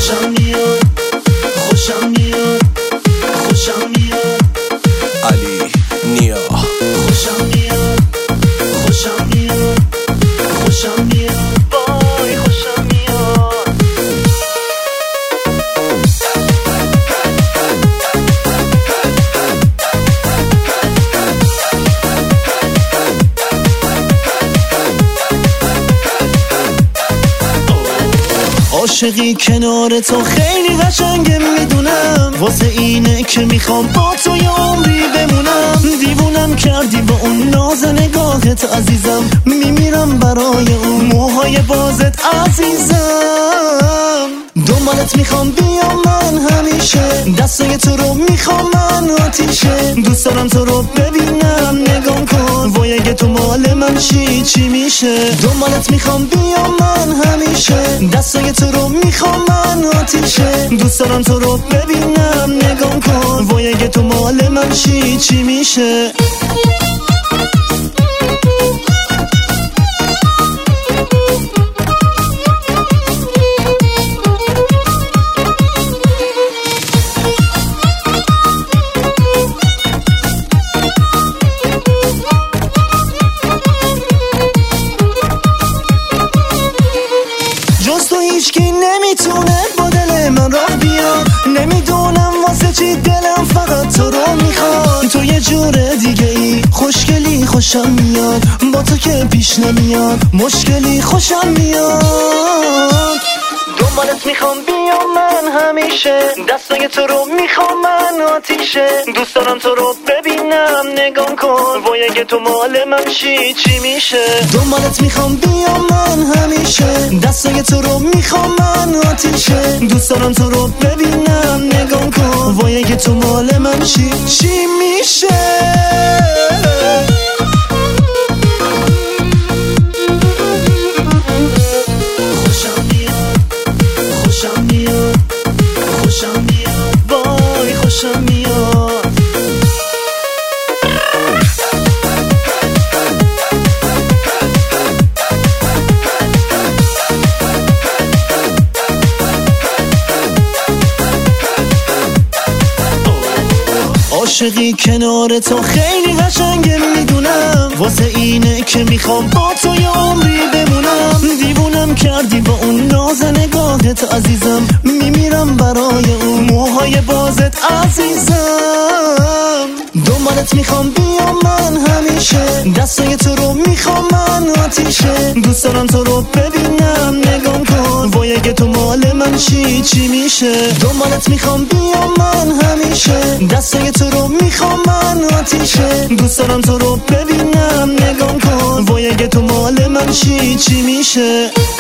خوشم میاد خوشم میاد خوشم میاد علی نیا خوشم میاد خوشم میاد خوشم میاد وای خوشم میاد عاشقی کنار تو خیلی قشنگه میدونم واسه اینه که میخوام با تو یه عمری بمونم دیوونم کردی با اون ناز نگاهت عزیزم میمیرم برای اون موهای بازت عزیزم دنبالت میخوام بیام من همیشه دستای تو رو میخوام من آتیشه دوست دارم تو رو ببینم نگام کن وای اگه تو مال من چی میشه دنبالت میخوام بیام من همیشه دستای تو رو میخوام من آتیشه دوست دارم تو رو ببینم نگام کن وای اگه تو مال من چی میشه جز تو هیچکی نمیتونه با دل من راه بیاد نمیدونم واسه چی دلم فقط تو رو میخواد تو یه جور دیگه ای خوشگلی خوشم میاد با تو که پیش نمیاد مشکلی خوشم میاد دنبالت میخوام بیام من همیشه دستای تو رو میخوام من آتیشه دوست دارم تو رو ببینم نگام کن وای اگه تو مال من چی میشه دنبالت میخوام بیام من همیشه دستای تو رو میخوام من آتیشه دوست دارم تو رو ببینم نگام کن وای اگه تو مال من چی میشه خوشم میاد خوشم میاد وای خوشم میاد عاشقی کنار تو خیلی قشنگه میدونم واسه اینه که میخوام با تو یه عمری بمونم دیوونم کردی با اون ناز نگاهت عزیزم میمیرم برای اون موهای بازت عزیزم دنبالت میخوام بیام من همیشه دستای تو رو میخوام من آتیشه دوست دارم تو رو ببینم نگام کن وای اگه تو مال من چی میشه دنبالت میخوام بیام من همیشه دستای تو رو میخوام من آتیشه دوست دارم تو رو ببینم نگام کن وای اگه تو مال من چی میشه